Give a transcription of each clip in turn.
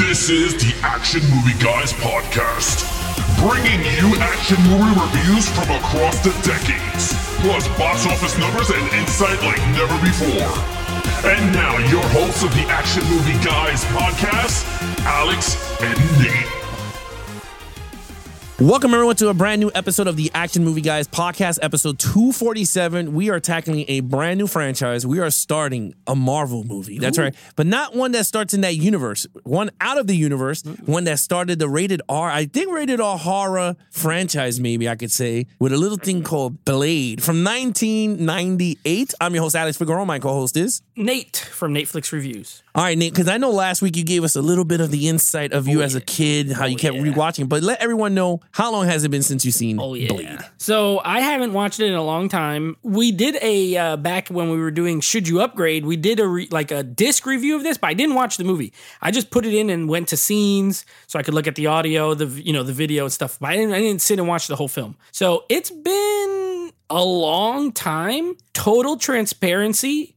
This is the Action Movie Guys podcast, bringing you action movie reviews from across the decades, plus box office numbers and insight like never before. And now, your hosts of the Action Movie Guys podcast, Alex and Nate. Welcome, everyone, to a brand new episode of the Action Movie Guys podcast, episode 247. We are tackling a brand new franchise. We are starting a Marvel movie. That's right. But not one that starts in that universe. One out of the universe. One that started the rated R, I think rated R horror franchise, maybe I could say, with a little thing called Blade from 1998. I'm your host, Alex Figueroa. My co-host is Nate from Netflix Reviews. All right, Nate, because I know last week you gave us a little bit of the insight of you as a kid, how you kept rewatching, but let everyone know, how long has it been since you've seen Blade? So I haven't watched it in a long time. We did a, back when we were doing Should You Upgrade, we did a disc review of this, but I didn't watch the movie. I just put it in and went to scenes so I could look at the audio, the video and stuff, but I didn't sit and watch the whole film. So it's been a long time. Total transparency.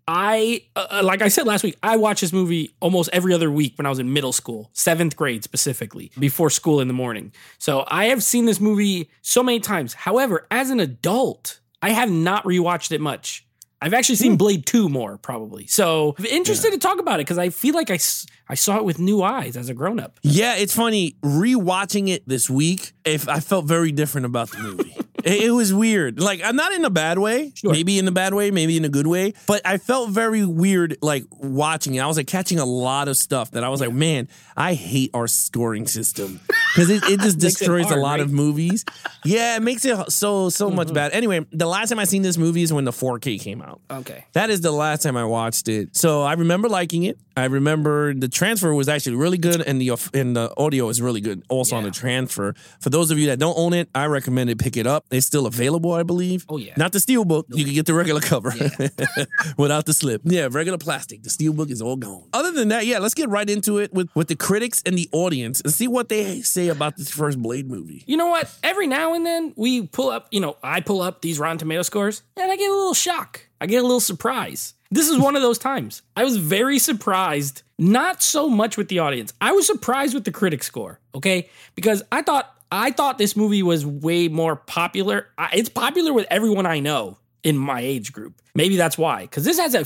Like I said last week, I watched this movie almost every other week when I was in middle school, 7th grade specifically, before school in the morning. So I have seen this movie so many times. However, as an adult, I have not rewatched it much. I've actually seen Blade 2 more, probably. So I'm interested to talk about it because I feel like I saw it with new eyes as a grown-up. Yeah, it's funny. Rewatching it this week, I felt very different about the movie. It was weird. Like, I'm not in a bad way. Sure. Maybe in a bad way, maybe in a good way. But I felt very weird, like, watching it. I was, like, catching a lot of stuff that I was like, man, I hate our scoring system. Because it just destroys a lot of movies. Yeah, it makes it so much bad. Anyway, the last time I seen this movie is when the 4K came out. Okay. That is the last time I watched it. So I remember liking it. I remember the transfer was actually really good, and the audio is really good also on the transfer. For those of you that don't own it, I recommend it. Pick it up. It's still available, I believe. Oh, yeah. Not the steelbook. Nope. You can get the regular cover without the slip. Yeah, regular plastic. The steelbook is all gone. Other than that, let's get right into it with the critics and the audience and see what they say about this first Blade movie. You know what? Every now and then we pull up, I pull up these Rotten Tomato scores and I get a little shock. I get a little surprise. This is one of those times. I was very surprised, not so much with the audience. I was surprised with the critic score, okay? Because I thought this movie was way more popular. It's popular with everyone I know in my age group. Maybe that's why. Because this has a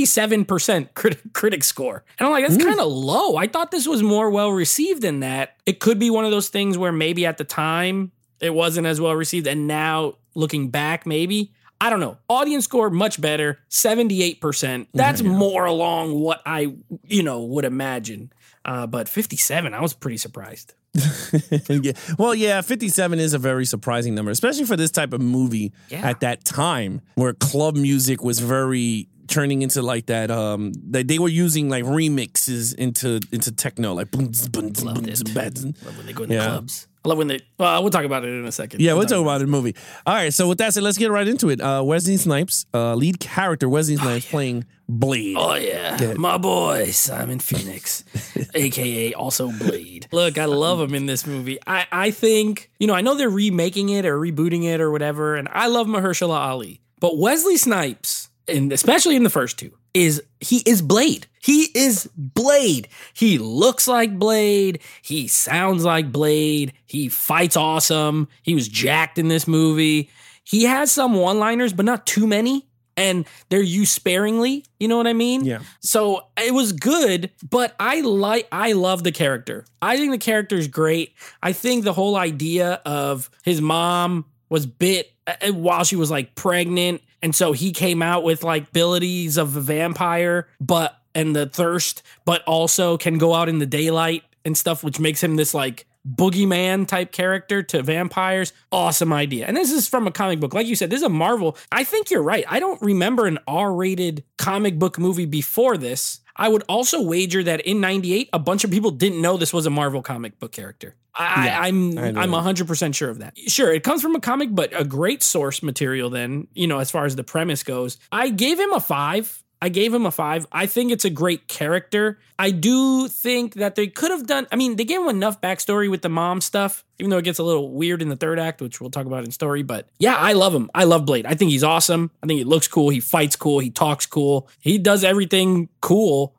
57% critic score. And I'm like, that's kind of low. I thought this was more well-received than that. It could be one of those things where maybe at the time it wasn't as well-received. And now, looking back, maybe. I don't know. Audience score, much better. 78%. That's more along what I, would imagine. But 57, I was pretty surprised. Well, 57 is a very surprising number, especially for this type of movie at that time where club music was very turning into like that. They were using like remixes into techno, like boom, boom, boom, Love when they go in the clubs. I love when they. We'll talk about it in a second. Yeah, we'll talk about it in the movie. All right, so with that said, let's get right into it. Wesley Snipes, lead character Wesley Snipes playing Blade. Oh, yeah. My boy, Simon Phoenix, a.k.a. also Blade. Look, I love him in this movie. I think, I know they're remaking it or rebooting it or whatever, and I love Mahershala Ali. But Wesley Snipes, and especially in the first two, he is Blade. He is Blade. He looks like Blade. He sounds like Blade. He fights awesome. He was jacked in this movie. He has some one-liners, but not too many. And they're used sparingly. You know what I mean? Yeah. So it was good, but I love the character. I think the character is great. I think the whole idea of his mom was bit while she was like pregnant. And so he came out with like abilities of a vampire, and the thirst, but also can go out in the daylight and stuff, which makes him this like boogeyman type character to vampires. Awesome idea. And this is from a comic book. Like you said, this is a Marvel. I think you're right. I don't remember an R-rated comic book movie before this. I would also wager that in 98, a bunch of people didn't know this was a Marvel comic book character. I'm 100% sure of that. Sure, it comes from a comic, but a great source material then, as far as the premise goes. I gave him a 5. I think it's a great character. I do think that they could have done, they gave him enough backstory with the mom stuff, even though it gets a little weird in the third act, which we'll talk about in story. But yeah, I love him. I love Blade. I think he's awesome. I think he looks cool. He fights cool. He talks cool. He does everything cool.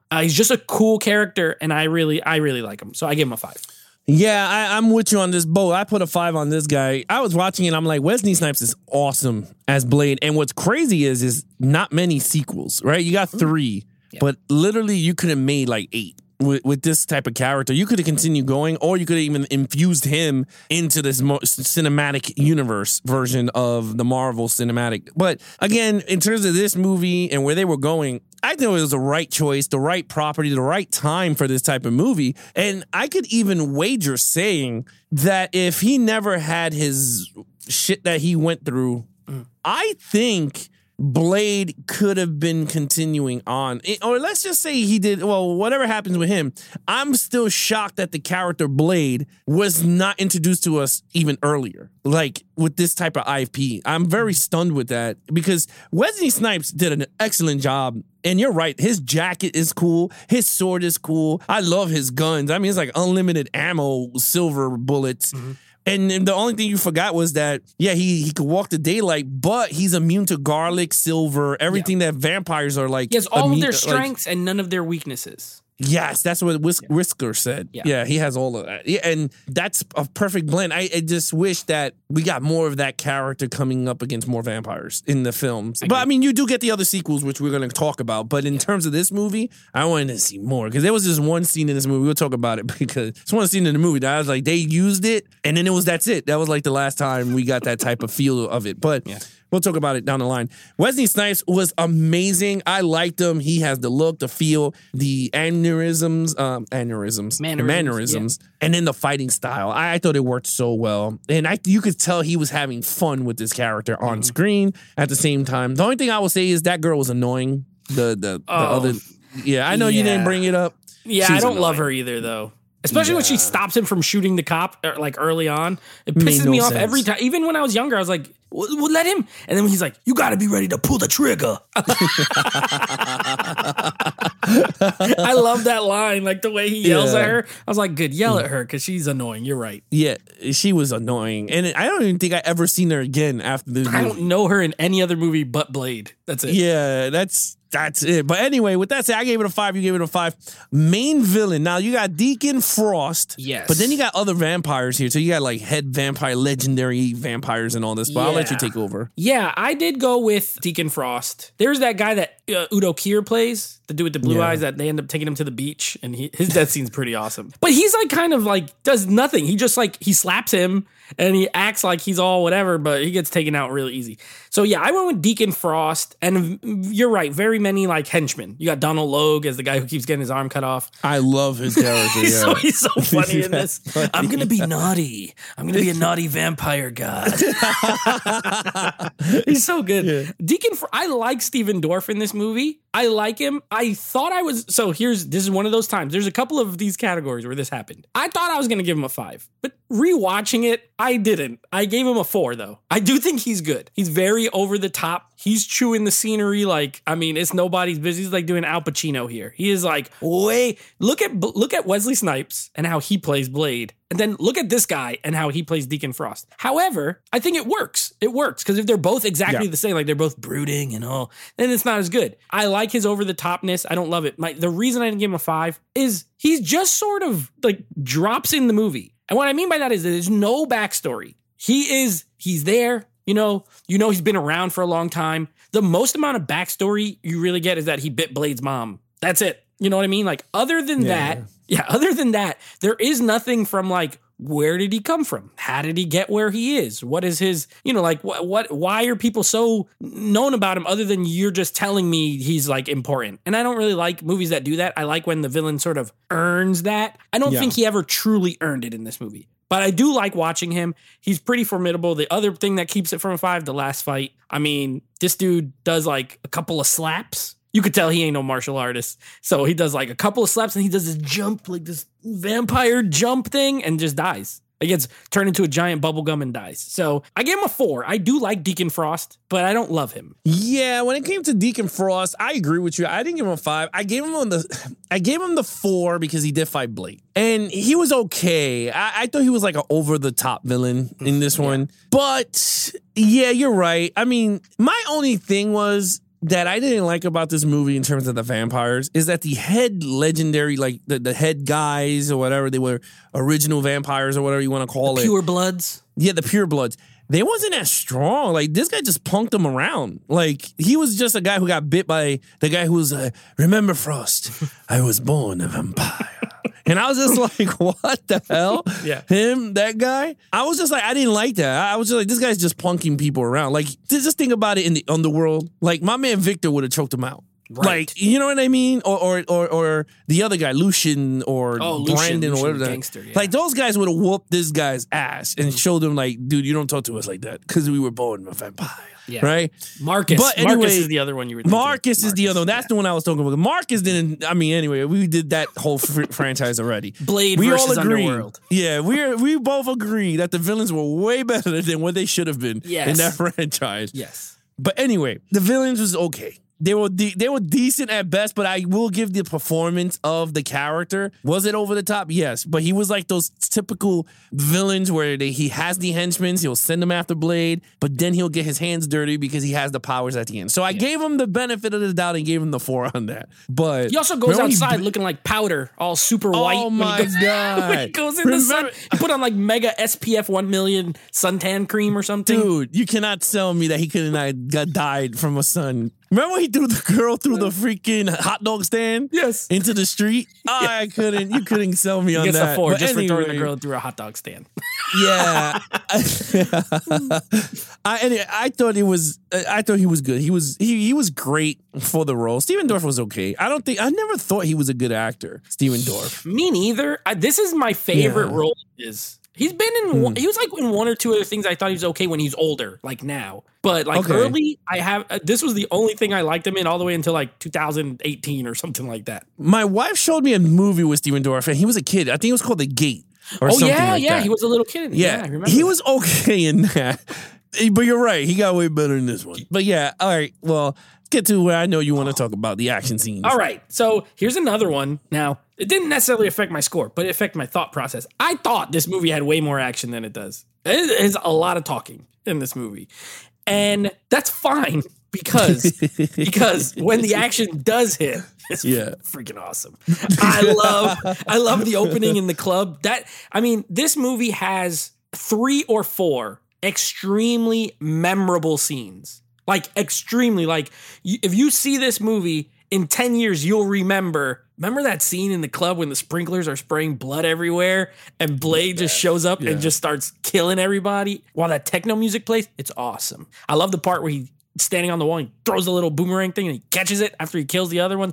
He's just a cool character, and I really like him. So I give him a 5. Yeah, I'm with you on this boat. I put a 5 on this guy. I was watching it. I'm like, Wesley Snipes is awesome as Blade. And what's crazy is not many sequels, right? You got 3, but literally you could have made like 8 with this type of character. You could have continued going, or you could have even infused him into this cinematic universe version of the Marvel cinematic. But again, in terms of this movie and where they were going, I think it was the right choice, the right property, the right time for this type of movie. And I could even wager saying that if he never had his shit that he went through, I think Blade could have been continuing on. Or let's just say he did, well, whatever happens with him, I'm still shocked that the character Blade was not introduced to us even earlier. Like with this type of IP. I'm very stunned with that because Wesley Snipes did an excellent job. And you're right, his jacket is cool. His sword is cool. I love his guns. I mean, it's like unlimited ammo, silver bullets. And the only thing you forgot was that, yeah, he could walk the daylight, but he's immune to garlic, silver, everything that vampires are like. He has all of their strengths and none of their weaknesses. Yes, that's what Whisker said. Yeah, he has all of that. Yeah, and that's a perfect blend. I just wish that we got more of that character coming up against more vampires in the films. But I mean, you do get the other sequels, which we're going to talk about. But in terms of this movie, I wanted to see more because there was this one scene in this movie. We'll talk about it because it's one scene in the movie that I was like, they used it, and then that's it. That was like the last time we got that type of feel of it. But we'll talk about it down the line. Wesley Snipes was amazing. I liked him. He has the look, the feel, the mannerisms, and then the fighting style. I thought it worked so well. And you could tell he was having fun with this character on screen at the same time. The only thing I will say is that girl was annoying. The other, I know you didn't bring it up. Yeah, I don't love her either, though. Especially when she stops him from shooting the cop like early on. It pisses me off every time. Even when I was younger, I was like, well, let him. And then when he's like, you got to be ready to pull the trigger. I love that line, like the way he yells at her. I was like, good, yell at her because she's annoying. You're right. Yeah, she was annoying. And I don't even think I ever seen her again after this movie. I don't know her in any other movie but Blade. That's it. Yeah, that's it. But anyway, with that said, I gave it a 5. You gave it a 5. Main villain. Now, you got Deacon Frost. Yes. But then you got other vampires here. So you got like head vampire, legendary vampires and all this. But I'll let you take over. Yeah, I did go with Deacon Frost. There's that guy that Udo Kier plays, the dude with the blue eyes that they end up taking him to the beach. And his death scene's pretty awesome. But he's like kind of like does nothing. He just like he slaps him and he acts like he's all whatever, but he gets taken out real easy. So yeah, I went with Deacon Frost, and you're right, very many like henchmen. You got Donald Logue as the guy who keeps getting his arm cut off. I love his character. He's so funny in this. I'm gonna be naughty. I'm gonna be a naughty vampire god. He's so good. Yeah. I like Steven Dorff in this movie. I like him. I thought I was this is one of those times. There's a couple of these categories where this happened. I thought I was gonna give him a 5, but rewatching it, I didn't. I gave him a 4 though. I do think he's good. He's very over the top. He's chewing the scenery like, I mean, it's nobody's business. He's like doing Al Pacino here. He is like, look at Wesley Snipes and how he plays Blade. And then look at this guy and how he plays Deacon Frost. However, I think it works. It works because if they're both exactly the same, like they're both brooding and all, then it's not as good. I like his over the topness. I don't love it. The reason I didn't give him a 5 is he's just sort of like drops in the movie. And what I mean by that is there's no backstory. He's there. You know, he's been around for a long time. The most amount of backstory you really get is that he bit Blade's mom. That's it. You know what I mean? Like other than that, there is nothing from like, where did he come from? How did he get where he is? What is his, like why are people so known about him other than you're just telling me he's like important? And I don't really like movies that do that. I like when the villain sort of earns that. I don't think he ever truly earned it in this movie. But I do like watching him. He's pretty formidable. The other thing that keeps it from a 5, the last fight. I mean, this dude does like a couple of slaps. You could tell he ain't no martial artist. So he does like a couple of slaps and he does this jump, like this vampire jump thing and just dies. He gets turned into a giant bubblegum and dies. So I gave him a 4. I do like Deacon Frost, but I don't love him. Yeah, when it came to Deacon Frost, I agree with you. I didn't give him a 5. I gave him the 4 because he did fight Blade. And he was okay. I thought he was like an over-the-top villain in this one. But yeah, you're right. I mean, my only thing was that I didn't like about this movie in terms of the vampires is that the head legendary, like the head guys or whatever, they were original vampires or whatever you want to call it. Pure bloods. Yeah, the pure bloods. They wasn't as strong. Like, this guy just punked them around. Like, he was just a guy who got bit by the guy who was remember Frost, I was born a vampire. And I was just like, what the hell? Yeah. Him, that guy? I was just like, I didn't like that. I was just like, this guy's just punking people around. Like, just think about it in the underworld. Like, my man Victor would have choked him out. Right. Like, you know what I mean? Or the other guy, Lucian or Brandon or whatever. Gangster, yeah. Like, those guys would have whooped this guy's ass and showed him, like, dude, you don't talk to us like that because we were born a vampire. Yeah. Right? Marcus. But anyway, Marcus is the other one you were thinking. Marcus is the other one. That's the one I was talking about. Marcus didn't, I mean, anyway, we did that whole franchise already. Blade we versus all agree. Underworld. Yeah, we both agree that the villains were way better than what they should have been in that franchise. Yes. But anyway, the villains was okay. They were decent at best, but I will give the performance of the character. Was it over the top? Yes, but he was like those typical villains where he has the henchmen, he'll send them after Blade, but then he'll get his hands dirty because he has the powers at the end. So I gave him the benefit of the doubt and gave him the 4 on that. But he also goes outside looking like powder, all super white. Oh my God. When he goes in the sun, he put on like mega SPF 1 million suntan cream or something. Dude, you cannot tell me that he couldn't have got died from a sun. Remember when he threw the girl through the freaking hot dog stand? Yes. Into the street? You couldn't sell me on that. He gets the 4 but just anyway, for throwing the girl through a hot dog stand. Yeah. I thought he was good. He was great for the role. Steven Dorff was okay. I never thought he was a good actor, Steven Dorff. Me neither. This is my favorite role He's been in. He was like in 1 or 2 other things. I thought he was okay when he's older, like now. But like early, this was the only thing I liked him in all the way until like 2018 or something like that. My wife showed me a movie with Steven Dorff, and he was a kid. I think it was called The Gate. Or something like that. He was a little kid. Yeah, I remember. He was okay in that. But you're right. He got way better in this one. But yeah, all right. Well, let's get to where I know you want to talk about the action scenes. All right. So here's another one. Now, it didn't necessarily affect my score, but it affected my thought process. I thought this movie had way more action than it does. It is a lot of talking in this movie. And that's fine because when the action does hit, it's freaking awesome. I love the opening in the club. This movie has 3 or 4 extremely memorable scenes. Like extremely, like if you see this movie in 10 years, you'll remember that scene in the club when the sprinklers are spraying blood everywhere and Blade just shows up and just starts killing everybody while that techno music plays? It's awesome. I love the part where he's standing on the wall and throws a little boomerang thing and he catches it after he kills the other one.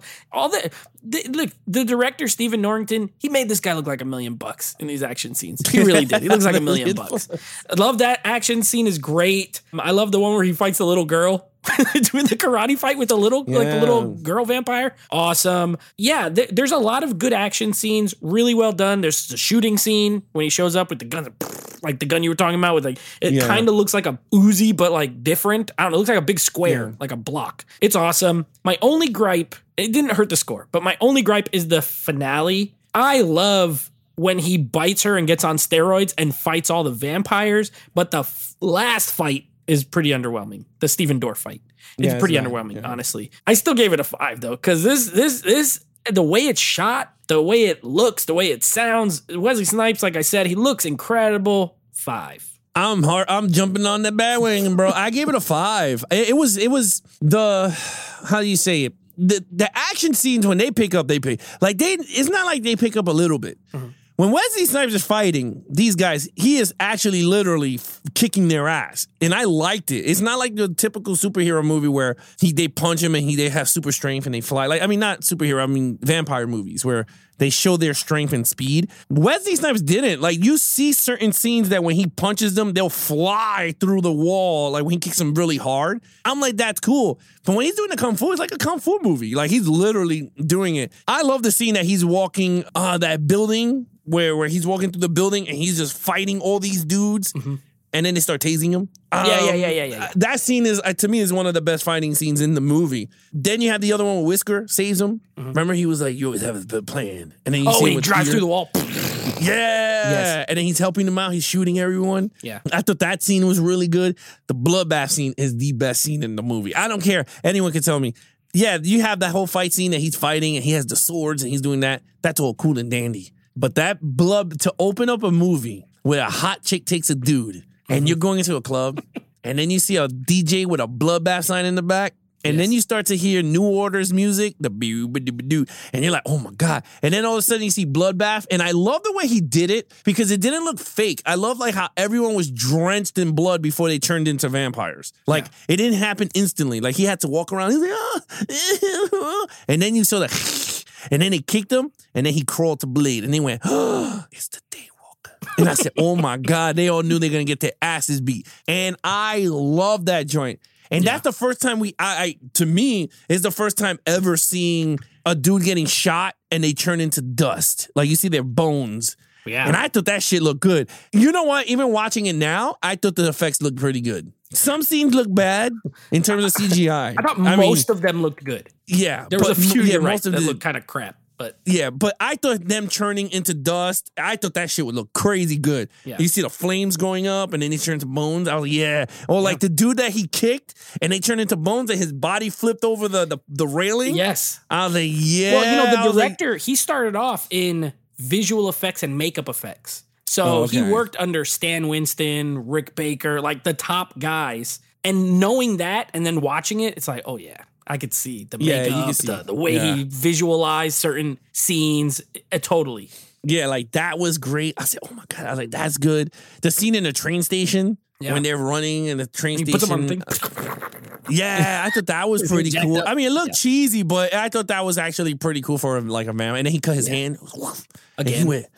Look, the director, Stephen Norrington, he made this guy look like $1 million in these action scenes. He really did. He looks like $1 million. I love that action scene is great. I love the one where he fights the little girl. Doing the karate fight with the little girl vampire. Awesome. Yeah, there's a lot of good action scenes, really well done. There's a shooting scene when he shows up with the guns, like the gun you were talking about with it kind of looks like a Uzi, but like different. I don't know, it looks like a big square, like a block. It's awesome. My only gripe, it didn't hurt the score, but my only gripe is the finale. I love when he bites her and gets on steroids and fights all the vampires, but the last fight is pretty underwhelming. The Steven Dorff fight. It's pretty underwhelming, honestly. I still gave it a 5 though, because this the way it's shot, the way it looks, the way it sounds. Wesley Snipes, like I said, he looks incredible. 5. I'm jumping on that bandwagon, bro. I gave it a 5. It was the, how do you say it? The action scenes when they pick up, it's not like they pick up a little bit. Mm-hmm. When Wesley Snipes is fighting these guys, he is actually literally kicking their ass. And I liked it. It's not like the typical superhero movie where they punch him and they have super strength and they fly. Not superhero, vampire movies where they show their strength and speed. Wesley Snipes didn't. Like, you see certain scenes that when he punches them, they'll fly through the wall, like when he kicks them really hard. I'm like, that's cool. But when he's doing the Kung Fu, it's like a Kung Fu movie. Like, he's literally doing it. I love the scene that he's walking that building where he's walking through the building and he's just fighting all these dudes. Mm-hmm. And then they start tasing him. Yeah. That scene is, to me, is one of the best fighting scenes in the movie. Then you have the other one where Whisker saves him. Mm-hmm. Remember, he was like, "You always have a plan." And then he drives through the wall. Yeah. Yes. And then he's helping them out. He's shooting everyone. Yeah. I thought that scene was really good. The bloodbath scene is the best scene in the movie. I don't care. Anyone can tell me. Yeah, you have that whole fight scene that he's fighting and he has the swords and he's doing that. That's all cool and dandy. But that blood, to open up a movie where a hot chick takes a dude and you're going into a club and then you see a DJ with a bloodbath sign in the back. And then you start to hear New Order's music, the boo-ba-doo-ba-doo, and you're like, oh my God. And then all of a sudden you see Bloodbath. And I love the way he did it because it didn't look fake. I love like how everyone was drenched in blood before they turned into vampires. Like it didn't happen instantly. Like he had to walk around. He's like, oh. And then you saw that. And then they kicked him and then he crawled to bleed. And they went, oh, it's the Daywalker. And I said, oh my God, they all knew they were going to get their asses beat. And I love that joint. And that's the first time to me, is the first time ever seeing a dude getting shot and they turn into dust. Like you see their bones. Yeah. And I thought that shit looked good. You know what? Even watching it now, I thought the effects looked pretty good. Some scenes look bad in terms of CGI. I thought most of them looked good. Yeah. There was a few that looked kind of crap. But yeah, but I thought them turning into dust, I thought that shit would look crazy good. Yeah. You see the flames going up and then they turn into bones. I was like, yeah. Or like the dude that he kicked and they turned into bones and his body flipped over the railing. Yes. I was like, yeah. Well, the director, he started off in visual effects and makeup effects. So he worked under Stan Winston, Rick Baker, like the top guys. And knowing that and then watching it, it's like, oh yeah. I could see the makeup, the way he visualized certain scenes. Totally. Yeah, like that was great. I said, oh my God. I was like, that's good. The scene in the train station when they're running in the train station. Puts them on the thing. Yeah, I thought that was pretty cool. I mean, it looked cheesy, but I thought that was actually pretty cool for like a man. And then he cut his hand. Again. And he went,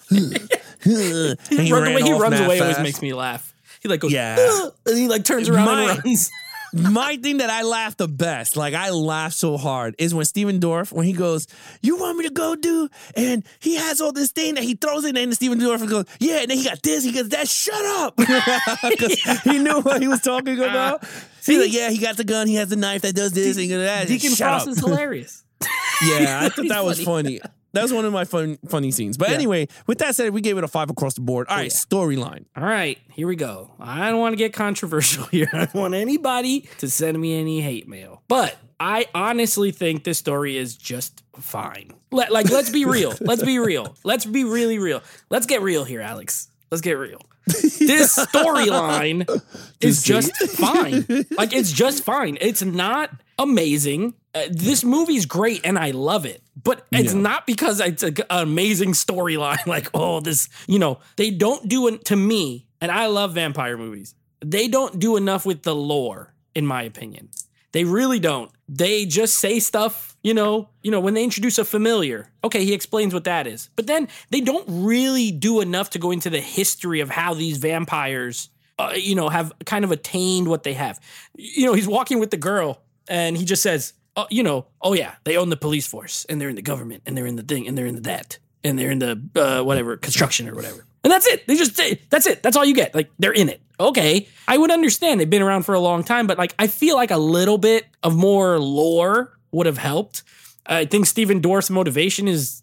the way he runs away always makes me laugh. He like goes, and he like turns around and runs. My thing that I laughed the best, like I laughed so hard, is when Steven Dorff, when he goes, you want me to go do? And he has all this thing that he throws in, and Steven Dorff goes, yeah, and then he got this, he goes, that, shut up. Because he knew what he was talking about. He's like, yeah, he got the gun, he has the knife that does this, and he goes, that. Deacon Frost is hilarious. Yeah, I thought that was funny. That was one of my funny scenes. But anyway, with that said, we gave it a 5 across the board. All right, storyline. All right, here we go. I don't want to get controversial here. I don't want anybody to send me any hate mail. But I honestly think this story is just fine. Let's be real. Let's be real. Let's be really real. Let's get real here, Alex. Let's get real. This storyline is just fine. Like, it's just fine. It's not amazing. This movie's great and I love it. But it's not because it's an amazing storyline. Like, oh, this, they don't do it to me. And I love vampire movies. They don't do enough with the lore, in my opinion. They really don't. They just say stuff, when they introduce a familiar. Okay, he explains what that is. But then they don't really do enough to go into the history of how these vampires, have kind of attained what they have. He's walking with the girl and he just says, oh yeah, they own the police force and they're in the government and they're in the thing and they're in the that and they're in the construction or whatever. And that's it. They just say, that's it. That's all you get. Like, they're in it. Okay. I would understand. They've been around for a long time, but like, I feel like a little bit of more lore would have helped. I think Steven Dorff's motivation is,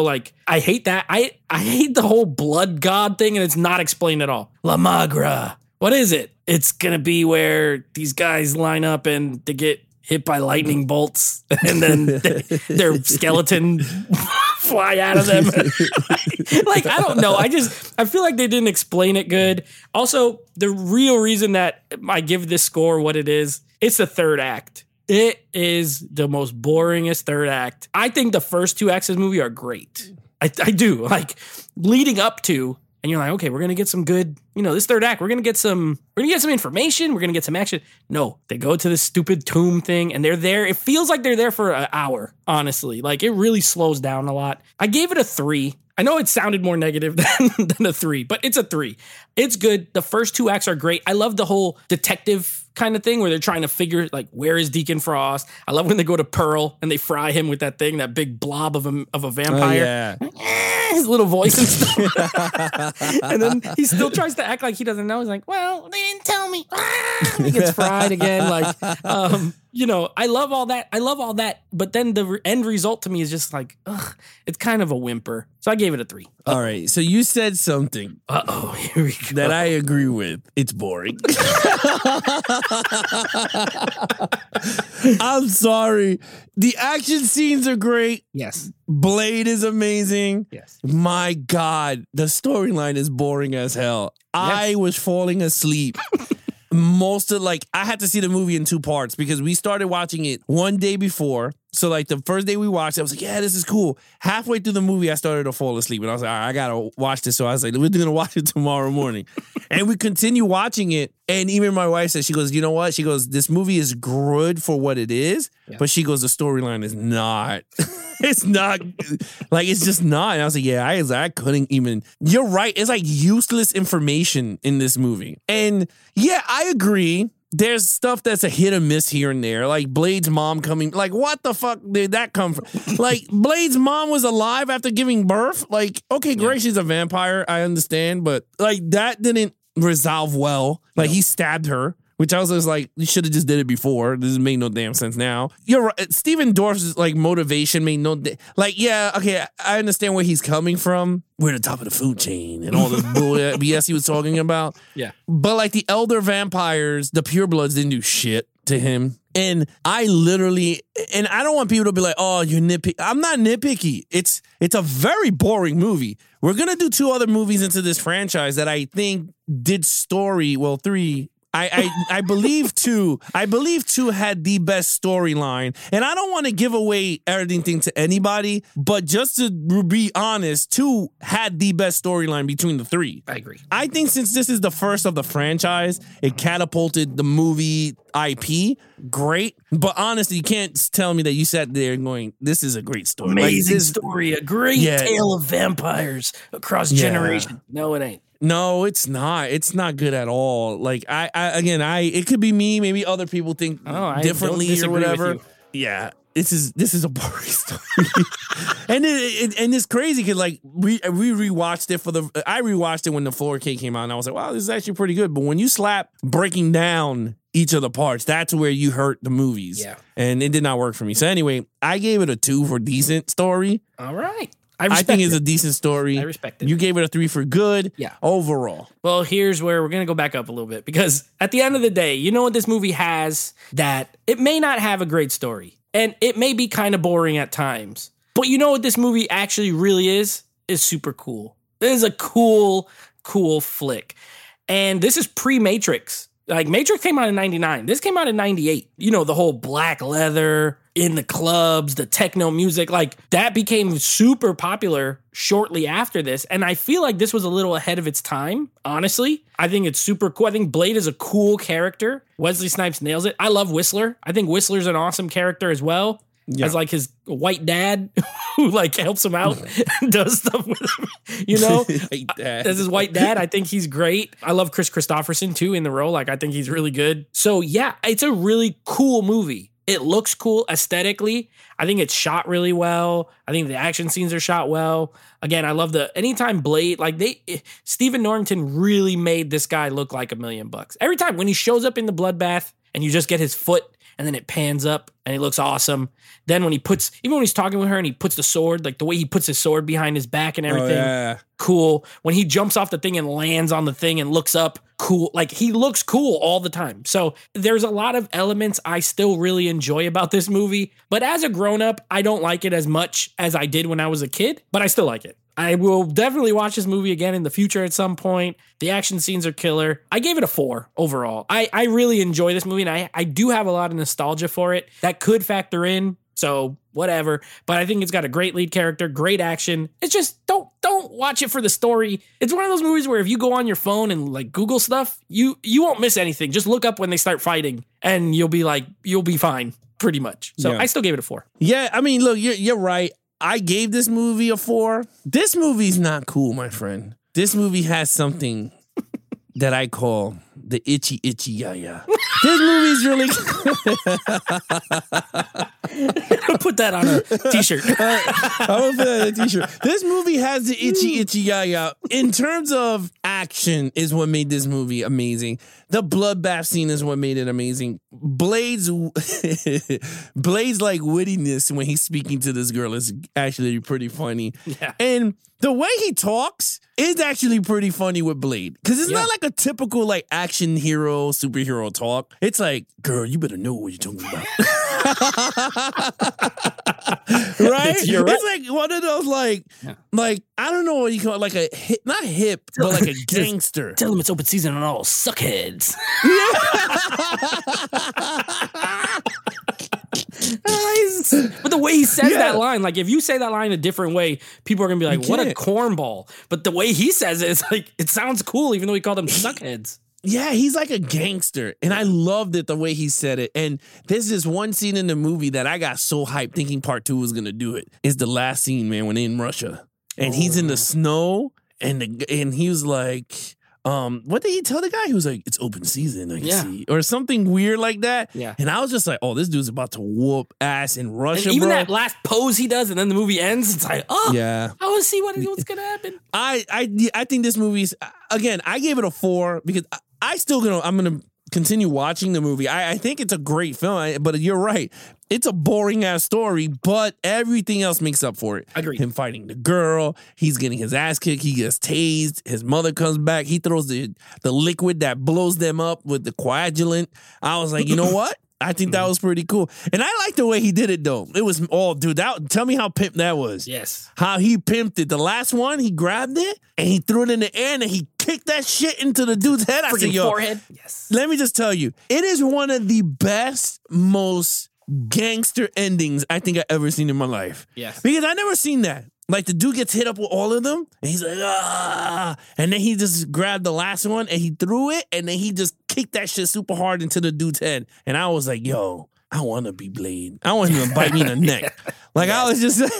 I hate that. I hate the whole blood god thing and it's not explained at all. La Magra. What is it? It's going to be where these guys line up and they get hit by lightning bolts and then their skeleton fly out of them. Like, I don't know. I feel like they didn't explain it good. Also, the real reason that I give this score what it is, it's the third act. It is the most boringest third act. I think the first 2 acts of this movie are great. I do. Like, leading up to, and you're like, okay, we're going to get some good, this third act, we're going to get some information, we're going to get some action. No, they go to this stupid tomb thing and they're there. It feels like they're there for an hour, honestly. Like, it really slows down a lot. I gave it a 3. I know it sounded more negative than a 3, but it's a 3. It's good. The first 2 acts are great. I love the whole detective kind of thing where they're trying to figure, like, where is Deacon Frost? I love when they go to Pearl and they fry him with that thing, that big blob of a vampire. Oh, yeah. His little voice and stuff. And then he still tries to act like he doesn't know. He's like, well, they didn't tell me. He gets fried again. Like, you know, I love all that. But then the end result to me is just like, ugh, it's kind of a whimper. So I gave it a 3. All right. So you said something. Here we go. That I agree with. It's boring. I'm sorry. The action scenes are great. Yes. Blade is amazing. Yes. My God, the storyline is boring as hell. Yes. I was falling asleep. I had to see the movie in 2 parts because we started watching it one day before. So like the first day we watched it, I was like, yeah, this is cool. Halfway through the movie, I started to fall asleep and I was like, all right, I got to watch this. So I was like, we're going to watch it tomorrow morning. And we continue watching it. And even my wife said, she goes, you know what? She goes, this movie is good for what it is. Yeah. But she goes, the storyline is not. It's not. Like, it's just not. And I was like, yeah, I couldn't even. You're right. It's like useless information in this movie. And yeah, I agree. There's stuff that's a hit or miss here and there. Like Blade's mom coming. Like, what the fuck did that come from? Like, Blade's mom was alive after giving birth. Like, okay, great, she's a vampire. I understand. But, like, that didn't resolve well. Like, he stabbed her. Which I was just like, you should have just did it before. This made no damn sense now. You're right. Stephen Dorff's like motivation made no yeah, okay, I understand where he's coming from. We're at the top of the food chain and all this BS he was talking about. Yeah. But like the elder vampires, the purebloods didn't do shit to him. And I literally, and I don't want people to be like, oh, you're nitpicky. I'm not nitpicky. It's a very boring movie. We're going to do 2 other movies into this franchise that I think did 3. I believe 2 had the best storyline. And I don't want to give away everything to anybody, but just to be honest, 2 had the best storyline between the 3. I agree. I think since this is the first of the franchise, it catapulted the movie IP. Great. But honestly, you can't tell me that you sat there going, this is a great story. Amazing story. A great tale of vampires across generations. No, it ain't. No, it's not. It's not good at all. Like it could be me. Maybe other people think differently or whatever. Yeah, this is a boring story, and it's crazy because like we rewatched it I rewatched it when the 4K came out, and I was like, wow, this is actually pretty good. But when you slap breaking down each of the parts, that's where you hurt the movies. Yeah, and it did not work for me. So anyway, I gave it a 2 for decent story. All right. I think it's a decent story. I respect it. You gave it a 3 for good. Yeah. Overall. Well, here's where we're going to go back up a little bit because at the end of the day, you know what this movie has that it may not have a great story and it may be kind of boring at times, but you know what this movie actually really is super cool. It is a cool flick. And this is pre-Matrix. Like Matrix came out in 99. This came out in 98. You know, the whole black leather in the clubs, the techno music, like that became super popular shortly after this. And I feel like this was a little ahead of its time, honestly. I think it's super cool. I think Blade is a cool character. Wesley Snipes nails it. I love Whistler. I think Whistler's an awesome character as well. Yeah. As like his white dad who like helps him out and does stuff with him, you know? As his white dad, I think he's great. I love Chris Christopherson too in the role. Like I think he's really good. So yeah, it's a really cool movie. It looks cool aesthetically. I think it's shot really well. I think the action scenes are shot well. Again, I love anytime Blade, like Stephen Norrington really made this guy look like $1 million. Every time when he shows up in the bloodbath and you just get his foot and then it pans up and he looks awesome. Then when even when he's talking with her and he puts the sword, like the way he puts his sword behind his back and everything, cool. When he jumps off the thing and lands on the thing and looks up, cool. Like he looks cool all the time. So there's a lot of elements I still really enjoy about this movie. But as a grown-up, I don't like it as much as I did when I was a kid, but I still like it. I will definitely watch this movie again in the future at some point. The action scenes are killer. I gave it a 4 overall. I really enjoy this movie, and I do have a lot of nostalgia for it. That could factor in, so whatever. But I think it's got a great lead character, great action. It's just, don't watch it for the story. It's one of those movies where if you go on your phone and like Google stuff, you won't miss anything. Just look up when they start fighting, and you'll be fine, pretty much. So I still gave it a 4. Yeah, I mean, look, you're right. I gave this movie a 4. This movie's not cool, my friend. This movie has something that I call the itchy yaya. This movie's really Put that on a t-shirt. I'm gonna put that on a t-shirt. This movie has the itchy yaya. In terms of action is what made this movie amazing. The bloodbath scene is what made it amazing. Blade's like wittiness when he's speaking to this girl is actually pretty funny. Yeah. And the way he talks is actually pretty funny with Blade. Because it's not like a typical like action hero, superhero talk. It's like, girl, you better know what you're talking about. Right? It's like one of those like I don't know what you call it, like a hip, not hip, but like a gangster. Tell them it's open season on all suckheads. But the way he says that line, like if you say that line a different way, people are gonna be like, "What a cornball!" But the way he says it, it's like it sounds cool, even though he called them suckheads. Yeah, he's like a gangster, and I loved it the way he said it. And there's this one scene in the movie that I got so hyped, thinking part 2 was gonna do it. It's the last scene, man, when they're in Russia, and he's in the snow, and he was like. What did he tell the guy? He was like, it's open season, I can see. Or something weird like that. Yeah. And I was just like, oh, this dude's about to whoop ass in Russia, and even bro. that last pose he does and then the movie ends, it's like, oh, yeah. I want to see what's going to happen. I think this movie's, again, I gave it a 4 because I'm going to continue watching the movie. I think it's a great film, but you're right. It's a boring ass story, but everything else makes up for it. Agreed. Him fighting the girl, he's getting his ass kicked, he gets tased, his mother comes back, he throws the liquid that blows them up with the coagulant. I was like, you know what? I think that was pretty cool. And I like the way he did it, though. It was, tell me how pimp that was. Yes. How he pimped it. The last one, he grabbed it, and he threw it in the air, and he kicked that shit into the dude's head. I said, yo, forehead. Yes. Let me just tell you, it is one of the best, most gangster endings I think I've ever seen in my life. Yes. Because I never seen that. Like the dude gets hit up with all of them, and he's like, ah. And then he just grabbed the last one, and he threw it, and then he just kicked that shit super hard into the dude's head. And I was like, yo, I want to be Blade. I want him to bite me in the neck. Like, I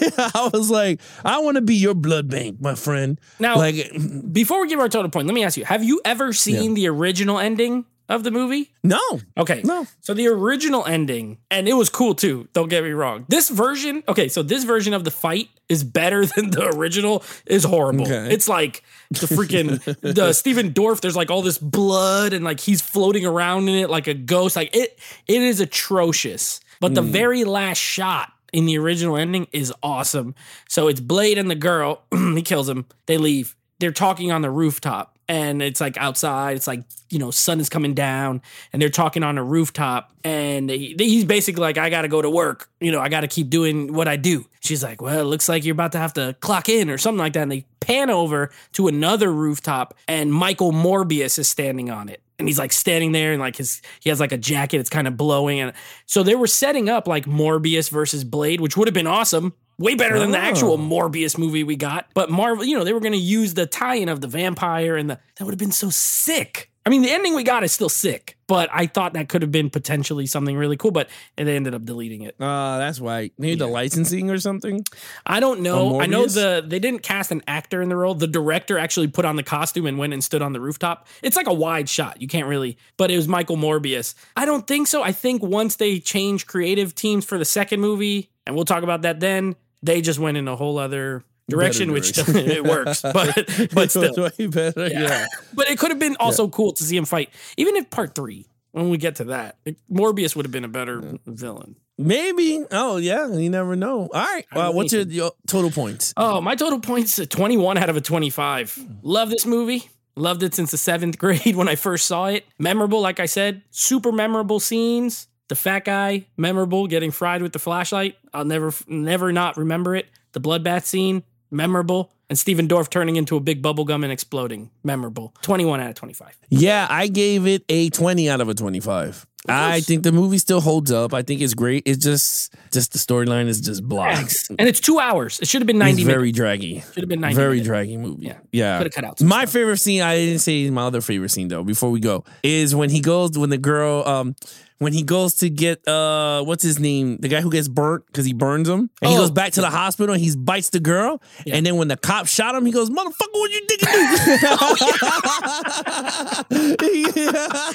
was like, I want to be your blood bank, my friend. Now, like, before we give our total point, let me ask you, have you ever seen the original ending of the movie? No. Okay. No. So the original ending, and it was cool too, don't get me wrong. This version of the fight is better than the original, is horrible. Okay. It's like the freaking, the Steven Dorff, there's like all this blood and like he's floating around in it like a ghost. Like it is atrocious. But the very last shot in the original ending is awesome. So it's Blade and the girl, he kills him, they leave. They're talking on the rooftop. And it's like outside, it's like, sun is coming down and they're talking on a rooftop and he's basically like, I got to go to work. I got to keep doing what I do. She's like, well, it looks like you're about to have to clock in or something like that. And they pan over to another rooftop and Michael Morbius is standing on it. And he's like standing there and like he has like a jacket. It's kind of blowing. And so they were setting up like Morbius versus Blade, which would have been awesome. Way better than the actual Morbius movie we got. But Marvel, they were going to use the tie-in of the vampire and that would have been so sick. I mean, the ending we got is still sick, but I thought that could have been potentially something really cool, but they ended up deleting it. That's why. Maybe the licensing or something? I don't know. I know they didn't cast an actor in the role. The director actually put on the costume and went and stood on the rooftop. It's like a wide shot. You can't really, but it was Michael Morbius. I don't think so. I think once they changed creative teams for the second movie, and we'll talk about that then, they just went in a whole other direction, which it works, but still. Way better, yeah. But it could have been also cool to see him fight. Even if part 3, when we get to that, Morbius would have been a better villain. Maybe. Oh, yeah. You never know. All right. What's your total points? Oh, my total points, 21 out of a 25. Love this movie. Loved it since the 7th grade when I first saw it. Memorable, like I said. Super memorable scenes. The fat guy, memorable, getting fried with the flashlight. I'll never not remember it. The bloodbath scene, memorable. And Steven Dorff turning into a big bubblegum and exploding, memorable. 21 out of 25. Yeah, I gave it a 20 out of a 25. I think the movie still holds up. I think it's great. It's just the storyline is just blocks. And it's 2 hours. It should have been 90 minutes. Very draggy. Should have been 90 Very minutes. draggy movie. Yeah. Could have cut out my favorite scene, I didn't say my other favorite scene though, before we go, is when the girl, when he goes to get, what's his name? The guy who gets burnt because he burns him. And he goes back to the hospital and he bites the girl. Yeah. And then when the cop shot him, he goes, motherfucker, what you think you do?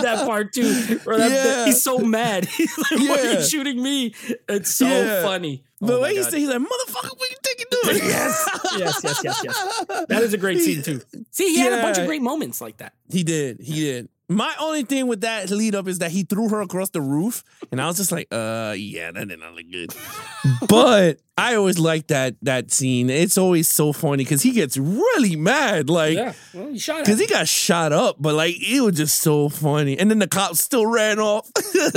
that part too. He's so mad. He's like, "Why are you shooting me?" It's so funny. The way he says, he's like, "Motherfucker, what you think you're doing?" Yes. That is a great scene too. See, he had a bunch of great moments like that. He did. My only thing with that lead up is that he threw her across the roof, and I was just like, that did not look good. But I always like that scene. It's always so funny because he gets really mad, like, he shot because he got shot up, but like it was just so funny. And then the cops still ran off.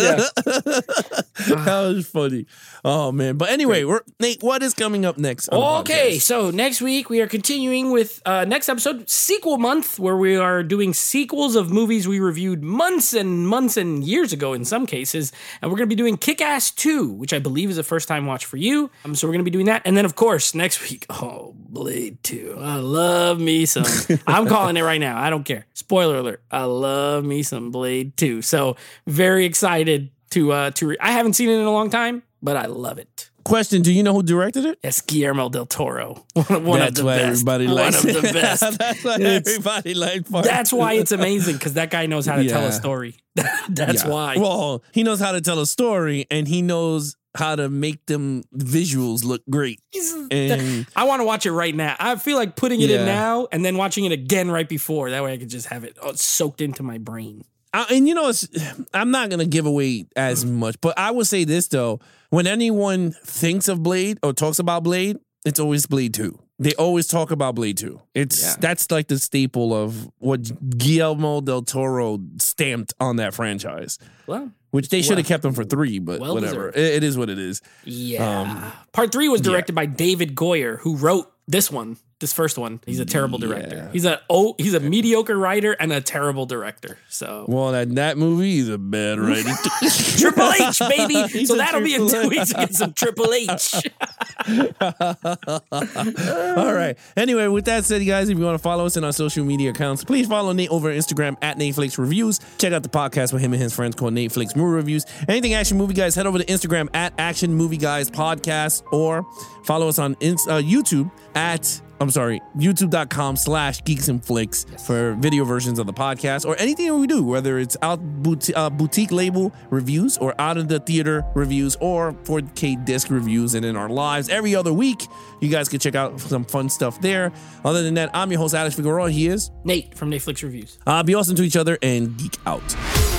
That was funny. Oh man! But anyway, Nate, what is coming up next? Okay, so next week we are continuing with next episode, sequel month, where we are doing sequels of movies we reviewed months and years ago in some cases, and we're going to be doing Kick-Ass 2, which I believe is a first time watch for you. So we're going to be doing that, and then of course next week, Blade 2. I love me some. I'm calling it right now. I don't care. Spoiler alert. I love me some Blade 2. So very excited to I haven't seen it in a long time, but I love it. Question: do you know who directed it? It's Guillermo del Toro. One of the best. Everybody likes One of the best. That's why everybody likes part. That's why it's amazing, because that guy knows how to tell a story. That's why. Well, he knows how to tell a story, and he knows how to make them visuals look great. And I want to watch it right now. I feel like putting it in now and then watching it again right before. That way I could just have it soaked into my brain. And I'm not going to give away as much, but I would say this, though. When anyone thinks of Blade or talks about Blade, it's always Blade 2. They always talk about Blade 2. That's like the staple of what Guillermo del Toro stamped on that franchise. Well, which they should have kept him for 3, but whatever. It is what it is. Yeah. Part 3 was directed by David Goyer, who wrote this first one. He's a terrible director. He's a mediocre writer and a terrible director. So that movie is a bad writer. Triple H, baby. So that'll be in 2 weeks to get some Triple H. All right. Anyway, with that said, guys, if you want to follow us in our social media accounts, please follow Nate over Instagram at NateFlix Reviews. Check out the podcast with him and his friends called NateFlix Movie Reviews. Anything Action Movie Guys, head over to Instagram at Action Movie Guys Podcast, or follow us on YouTube at youtube.com/Geeks and Flicks for video versions of the podcast or anything we do, whether it's out boutique label reviews or out of the theater reviews or 4K disc reviews, and in our lives every other week. You guys can check out some fun stuff there. Other than that, I'm your host, Alex Figueroa. He is Nate from NateFlix Reviews. Be awesome to each other and geek out.